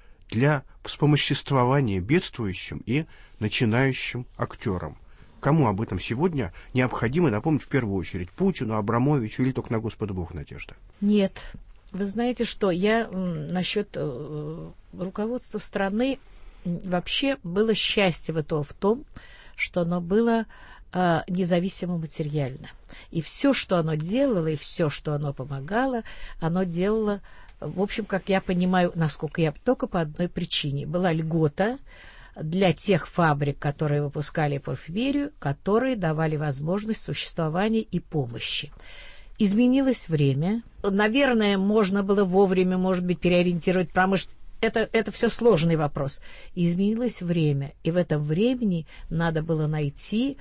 для вспомоществования бедствующим и начинающим актерам? Кому об этом сегодня необходимо напомнить в первую очередь? Путину, Абрамовичу или только на Господа Бога надежда? Нет. Вы знаете что, я насчет руководства страны вообще было счастье ВТО в том, что оно было независимо материально. И все, что оно делало, и все, что оно помогало, оно делало, в общем, как я понимаю, насколько я только по одной причине. Была льгота для тех фабрик, которые выпускали парфюмерию, которые давали возможность существования и помощи. Изменилось время. Наверное, можно было вовремя, может быть, переориентировать промышленность. Это все сложный вопрос. Изменилось время, и в этом времени надо было найти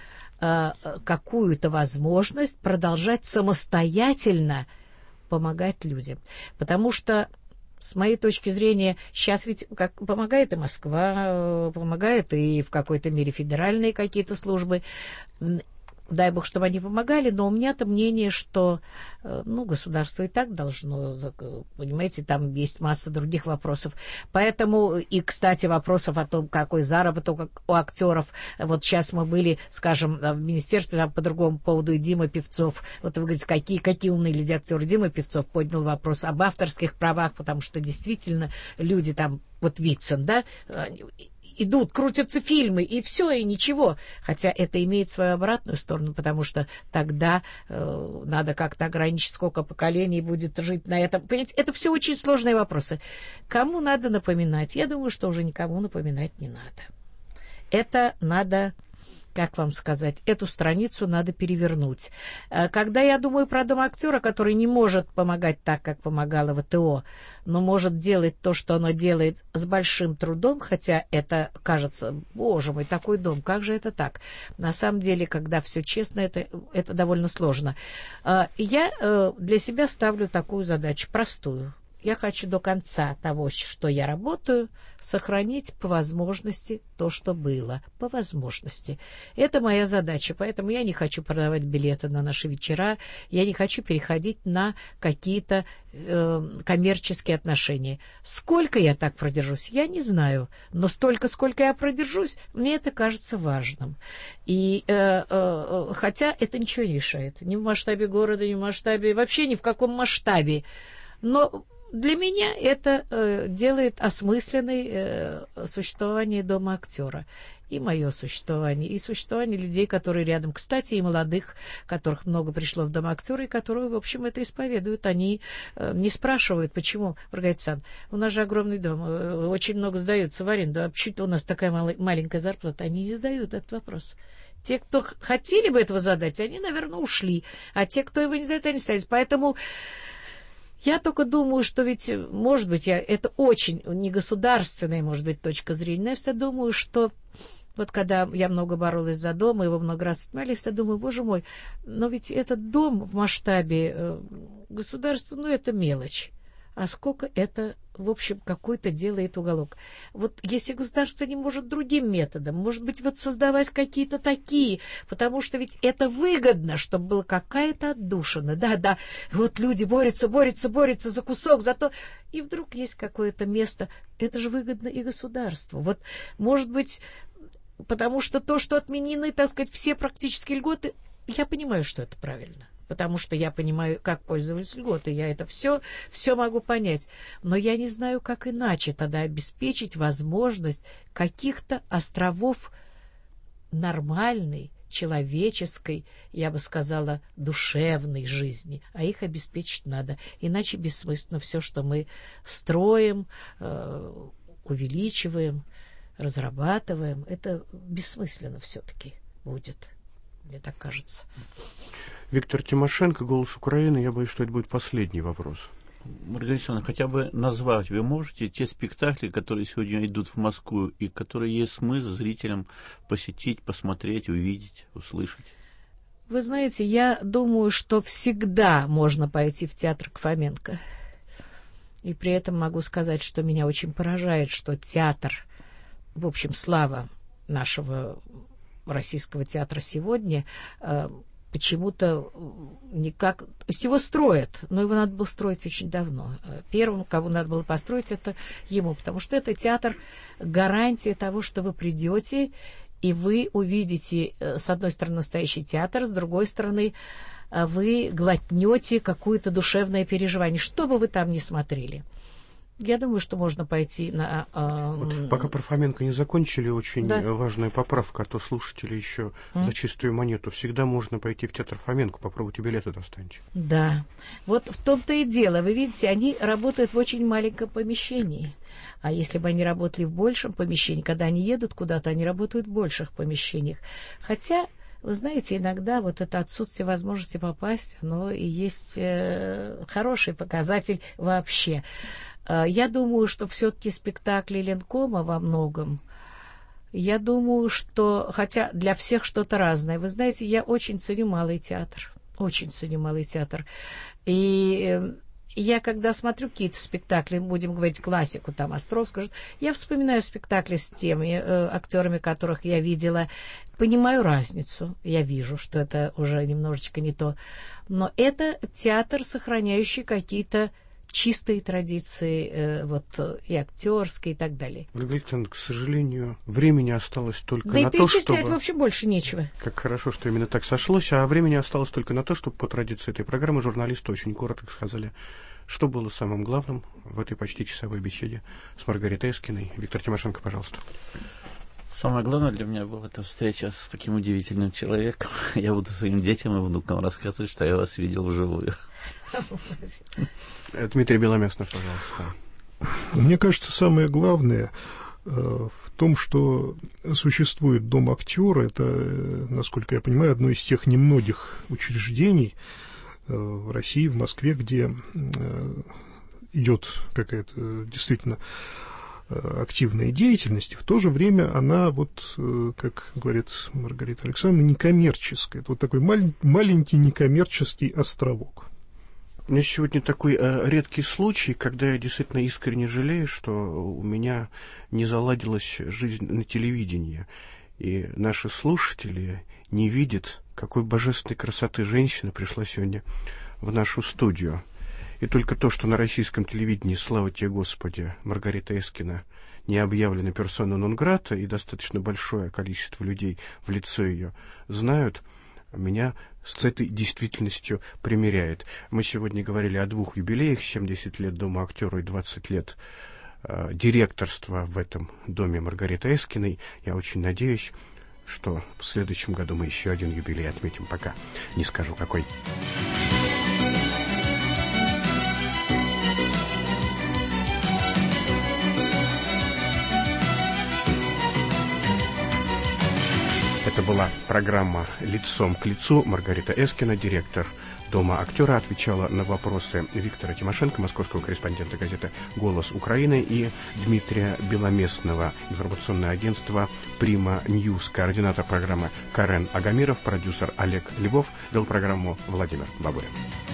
какую-то возможность продолжать самостоятельно помогать людям. Потому что с моей точки зрения, сейчас ведь как помогает и Москва, помогает и в какой-то мере федеральные какие-то службы. Дай бог, чтобы они помогали, но у меня-то мнение, что государство и так должно, понимаете, там есть масса других вопросов. Поэтому, и, кстати, вопросов о том, какой заработок у актеров. Вот сейчас мы были, скажем, в министерстве там, по другому поводу, и Дима Певцов. Вот вы говорите, какие умные люди актеры. Дима Певцов поднял вопрос об авторских правах, потому что действительно люди там, вот Вицин, да, идут, крутятся фильмы, и все, и ничего. Хотя это имеет свою обратную сторону, потому что тогда надо как-то ограничить, сколько поколений будет жить на этом. Понимаете, это все очень сложные вопросы. Кому надо напоминать? Я думаю, что уже никому напоминать не надо. Это надо как вам сказать, эту страницу надо перевернуть. Когда я думаю про Дом актера, который не может помогать так, как помогало ВТО, но может делать то, что оно делает с большим трудом, хотя это кажется, боже мой, такой дом, как же это так? На самом деле, когда все честно, это довольно сложно. Я для себя ставлю такую задачу, простую. Я хочу до конца того, что я работаю, сохранить по возможности то, что было. По возможности. Это моя задача. Поэтому я не хочу продавать билеты на наши вечера. Я не хочу переходить на какие-то коммерческие отношения. Сколько я так продержусь, я не знаю. Но столько, сколько я продержусь, мне это кажется важным. И хотя это ничего не решает. Ни в масштабе города, ни в масштабе... Вообще ни в каком масштабе. Но... Для меня это делает осмысленное существование Дома актера. И мое существование, и существование людей, которые рядом. Кстати, и молодых, которых много пришло в Дом актера, и которые, в общем, это исповедуют. Они не спрашивают, почему. Маргарита Александровна, у нас же огромный дом, очень много сдаются в аренду. А почему у нас такая маленькая зарплата? Они не задают этот вопрос. Те, кто хотели бы этого задать, они, наверное, ушли. А те, кто его не задает, они остались. Поэтому... Я только думаю, что ведь, может быть, это очень негосударственная, может быть, точка зрения, но я всегда думаю, что вот когда я много боролась за дом, его много раз отменяли, я всегда думаю, боже мой, но ведь этот дом в масштабе государства, это мелочь. А сколько это, в общем, какой-то делает уголок. Вот если государство не может другим методом, может быть, вот создавать какие-то такие, потому что ведь это выгодно, чтобы была какая-то отдушина. Да, вот люди борются за кусок, за то... И вдруг есть какое-то место, это же выгодно и государству. Вот, может быть, потому что то, что отменены, так сказать, все практически льготы, я понимаю, что это правильно. Потому что я понимаю, как пользовались льготы, я это все могу понять. Но я не знаю, как иначе тогда обеспечить возможность каких-то островов нормальной, человеческой, я бы сказала, душевной жизни. А их обеспечить надо. Иначе бессмысленно все, что мы строим, увеличиваем, разрабатываем. Это бессмысленно все-таки будет. Мне так кажется. Виктор Тимошенко, «Голос Украины». Я боюсь, что это будет последний вопрос. Маргарита Александровна, хотя бы назвать вы можете те спектакли, которые сегодня идут в Москву, и которые есть смысл зрителям посетить, посмотреть, увидеть, услышать? Вы знаете, я думаю, что всегда можно пойти в театр к Фоменко. И при этом могу сказать, что меня очень поражает, что театр, в общем, слава нашего российского театра сегодня, почему-то никак... То есть его строят, но его надо было строить очень давно. Первым, кого надо было построить, это ему, потому что это театр гарантия того, что вы придете, и вы увидите, с одной стороны, настоящий театр, с другой стороны, вы глотнете какое-то душевное переживание, что бы вы там ни смотрели. Я думаю, что можно пойти на... Вот, пока про Фоменко не закончили, очень важная поправка, а то слушатели еще за чистую монету. Всегда можно пойти в театр Фоменко, попробуйте билеты достаньте. Да, вот в том-то и дело. Вы видите, они работают в очень маленьком помещении. А если бы они работали в большем помещении, когда они едут куда-то, они работают в больших помещениях. Хотя... Вы знаете, иногда вот это отсутствие возможности попасть, оно и есть хороший показатель вообще. Я думаю, что все-таки спектакли Ленкома во многом, я думаю, что, хотя для всех что-то разное. Вы знаете, я очень ценю малый театр, очень ценю малый театр. И я, когда смотрю какие-то спектакли, будем говорить классику, там, Островского, я вспоминаю спектакли с теми актерами, которых я видела, понимаю разницу, я вижу, что это уже немножечко не то. Но это театр, сохраняющий какие-то чистые традиции, вот, и актерские, и так далее. Маргарита Александровна, к сожалению, времени осталось только на то, чтобы... Да и вообще больше нечего. Как хорошо, что именно так сошлось, а времени осталось только на то, чтобы по традиции этой программы журналисты очень коротко сказали, что было самым главным в этой почти часовой беседе с Маргаритой Эскиной. Виктор Тимошенко, пожалуйста. Самое главное для меня была эта встреча с таким удивительным человеком. Я буду своим детям и внукам рассказывать, что я вас видел вживую. Дмитрий Беломестнов, пожалуйста. Мне кажется, самое главное, в том, что существует Дом актера. Это, насколько я понимаю, одно из тех немногих учреждений в России, в Москве, где идет какая-то действительно активная деятельность, и в то же время она, вот, как говорит Маргарита Александровна, некоммерческая. Это вот такой маленький некоммерческий островок. У меня сегодня такой редкий случай, когда я действительно искренне жалею, что у меня не заладилась жизнь на телевидении, и наши слушатели не видят, какой божественной красоты женщина пришла сегодня в нашу студию. И только то, что на российском телевидении, слава тебе, Господи, Маргарита Эскина не объявлена персона нон-грата, и достаточно большое количество людей в лицо ее знают, меня с этой действительностью примиряет. Мы сегодня говорили о 2 юбилеях: 70 лет Дома актера и 20 лет директорства в этом доме Маргариты Эскиной. Я очень надеюсь, что в следующем году мы еще один юбилей отметим. Пока не скажу, какой. Это была программа «Лицом к лицу». Маргарита Эскина, директор Дома актера, отвечала на вопросы Виктора Тимошенко, московского корреспондента газеты «Голос Украины», и Дмитрия Беломестного, информационное агентство «Прима Ньюс», координатор программы Карен Агамиров, продюсер Олег Львов, вел программу Владимир Бабурин.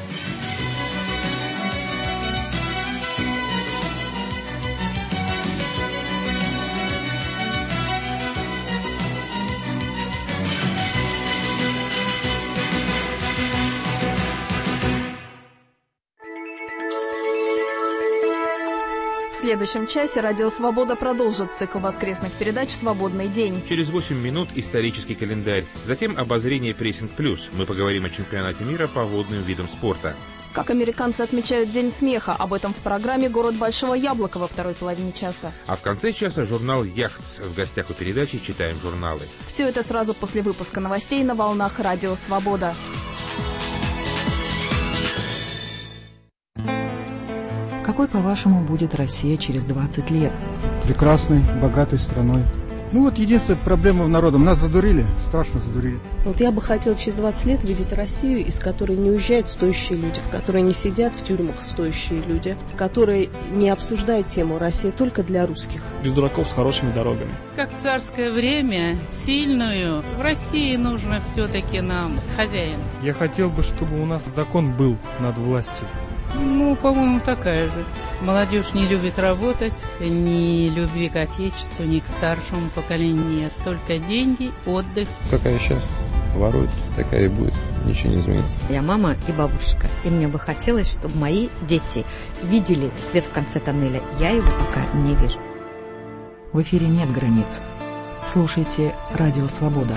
В следующем часе «Радио Свобода» продолжит цикл воскресных передач «Свободный день». Через 8 минут исторический календарь. Затем обозрение «Прессинг Плюс». Мы поговорим о чемпионате мира по водным видам спорта. Как американцы отмечают День смеха, об этом в программе «Город Большого Яблока» во второй половине часа. А в конце часа журнал «Яхтс». В гостях у передачи «Читаем журналы». Все это сразу после выпуска новостей на волнах «Радио Свобода». Какой, по-вашему, будет Россия через 20 лет? Прекрасной, богатой страной. Ну вот единственная проблема в народе. Нас задурили, страшно задурили. Вот я бы хотела через 20 лет видеть Россию, из которой не уезжают стоящие люди, в которой не сидят в тюрьмах стоящие люди, которые не обсуждают тему «Россия только для русских». Без дураков, с хорошими дорогами. Как в царское время, сильную, в России нужно все-таки нам хозяин. Я хотел бы, чтобы у нас закон был над властью. Ну, по-моему, такая же. Молодежь не любит работать, ни любви к отечеству, ни к старшему поколению нет. Только деньги, отдых. Какая сейчас ворует, такая и будет. Ничего не изменится. Я мама и бабушка, и мне бы хотелось, чтобы мои дети видели свет в конце тоннеля. Я его пока не вижу. В эфире нет границ. Слушайте «Радио Свобода».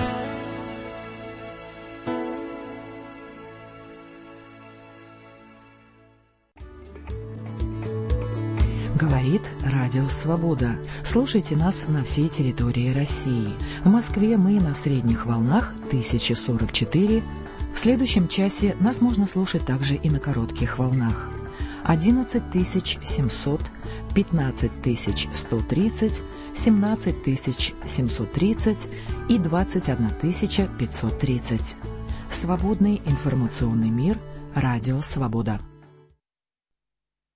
Говорит Радио Свобода. Слушайте нас на всей территории России. В Москве мы на средних волнах 1044. В следующем часе нас можно слушать также и на коротких волнах. 11700, 15130, 17730 и 21530. Свободный информационный мир. Радио Свобода.